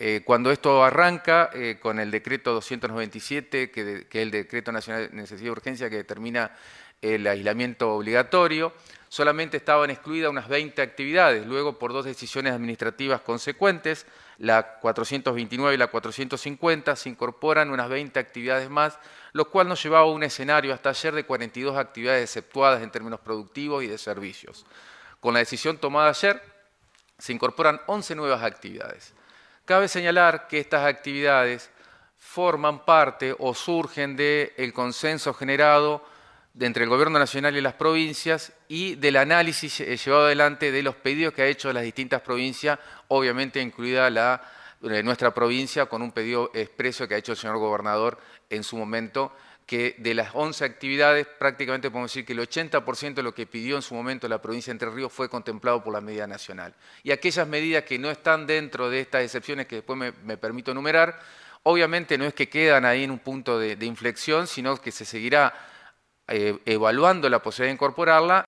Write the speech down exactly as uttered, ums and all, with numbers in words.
Eh, cuando esto arranca eh, con el decreto doscientos noventa y siete, que, de, que es el decreto nacional de necesidad y urgencia que determina el aislamiento obligatorio, solamente estaban excluidas unas veinte actividades. Luego, por dos decisiones administrativas consecuentes, la cuatrocientos veintinueve y la cuatrocientos cincuenta, se incorporan unas veinte actividades más, lo cual nos llevaba a un escenario hasta ayer de cuarenta y dos actividades exceptuadas en términos productivos y de servicios. Con la decisión tomada ayer, se incorporan once nuevas actividades. Cabe señalar que estas actividades forman parte o surgen del consenso generado de entre el Gobierno Nacional y las provincias y del análisis llevado adelante de los pedidos que ha hecho las distintas provincias, obviamente incluida la, nuestra provincia, con un pedido expreso que ha hecho el señor gobernador en su momento, que de las once actividades prácticamente podemos decir que el ochenta por ciento de lo que pidió en su momento la provincia de Entre Ríos fue contemplado por la medida nacional. Y aquellas medidas que no están dentro de estas excepciones que después me, me permito enumerar, obviamente no es que quedan ahí en un punto de, de inflexión, sino que se seguirá eh, evaluando la posibilidad de incorporarla